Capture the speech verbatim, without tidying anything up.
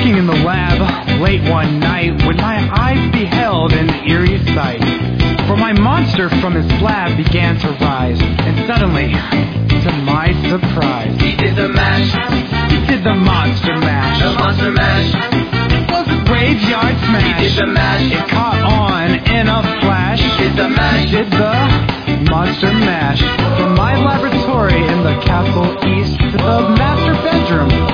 Working in the lab late one night when my eyes beheld an eerie sight. For my monster from his slab began to rise, and suddenly, to my surprise, he did the mash. He did the monster mash. The monster mash. It was a graveyard smash. He did the mash. It caught on in a flash. He did the mash. He did the monster mash. From my laboratory in the castle east to the master bedroom